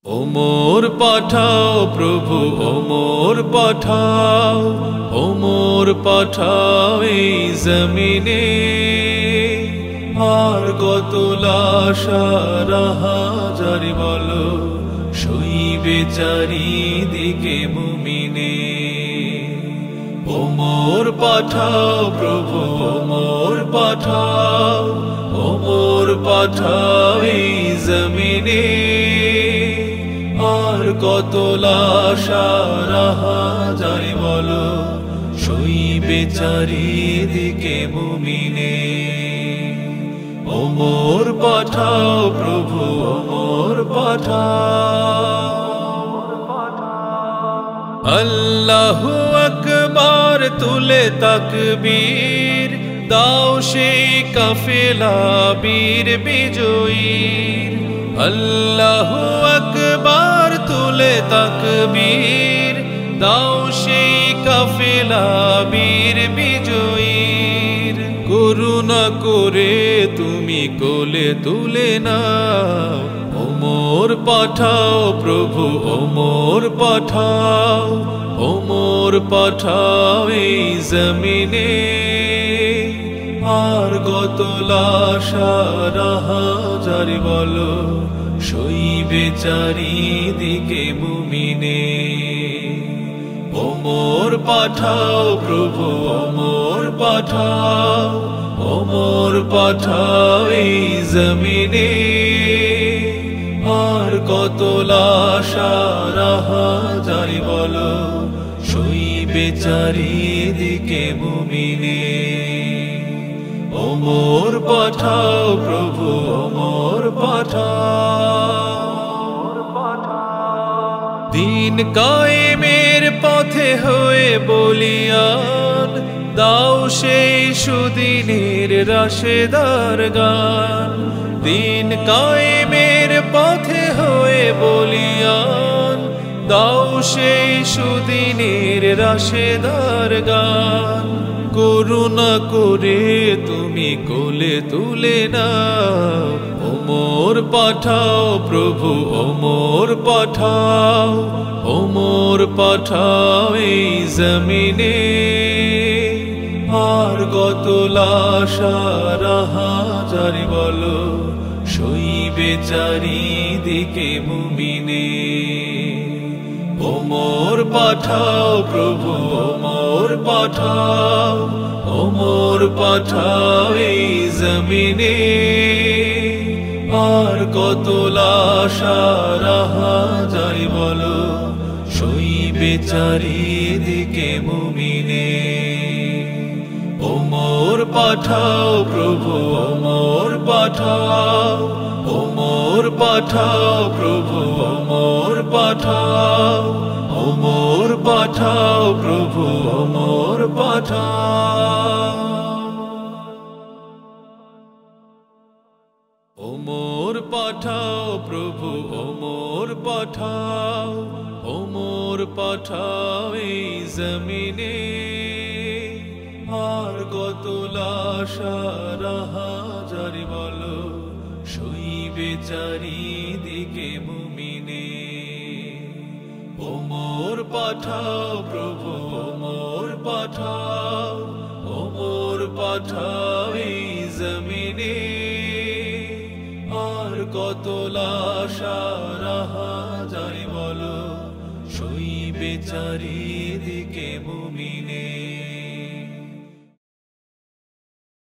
ওমর পাঠাও প্রভু ওমর পাঠাও, ওমর পাঠাও এই জমিনে। আর কত লাশ আর হাজারি বলো সইবে চারিদিকে মুমিনে। ওমর পাঠাও প্রভু ওমর পাঠাও, ওমর পাঠাও এই জমিনে। আর কত লাশ আর হাজারি বলো সইবে চারিদিকে মুমিনে। ওমর পাঠাও প্রভু ওমর পাঠাও। আল্লাহু আকবার তুলে তাকবীর দাও সেই কাফেলা বীর বিজয়ীর। আল্লাহু আকবার তুলে তাকবীর দাও সেই কাফেলা বীর বিজয়ীর। করুণা করে তুমি কোলে তুলে নাও, ওমর পাঠাও প্রভু ওমর পাঠাও, ওমর পাঠাও এই জমিনে। আর কত লাশ আর হাজারি বলো সইবে চারিদিকে মুমিনে। ওমর পাঠাও প্রভু ওমর পাঠাও, ওমর পাঠাও এই জমিনে। আর কত লাশ আর হাজারি বলো সইবে চারিদিকে মুমিনে। ওমর পাঠাও প্রভু ওমর পাঠাও। দিন কায়েমের পথে হয়ে বলিয়ান দাও সেই সুদিনের রাশেদার গান। দিন কায়েমের পথে হয়ে বলিয়ান দাও সেই সুদিনের রাশেদার গান। করুণা করে তুমি কোলে তুলে নাও, ওমর পাঠাও প্রভু ওমর পাঠাও, ওমর পাঠাও এই জমিনে। আর কত লাশ আর হাজারি বলো সইবে চারিদিকে মুমিনে। ওমর পাঠাও প্রভু ওমর পাঠাও, ওমর পাঠাও এই জমিনে। আর কত লাশ আর হাজারি বলো সইবে চারিদিকে মুমিনে। ওমর পাঠাও প্রভু ওমর পাঠাও, ওমর পাঠাও প্রভু ওমর পাঠাও, ওমর পাঠাও প্রভু ওমর পাঠাও। ওমর পাঠাও প্রভু ওমর পাঠাও, ওমর পাঠাও এই জমিনে। আর কত লাশ আর হাজারি বলো সইবে চারিদিকে মুমিনে। ওমর পাঠাও প্রভু ওমর পাঠাও, ওমর পাঠাও এই জমিনে। আর কত লাশ আর হাজারি বলো সইবে চারিদিকে মুমিনে।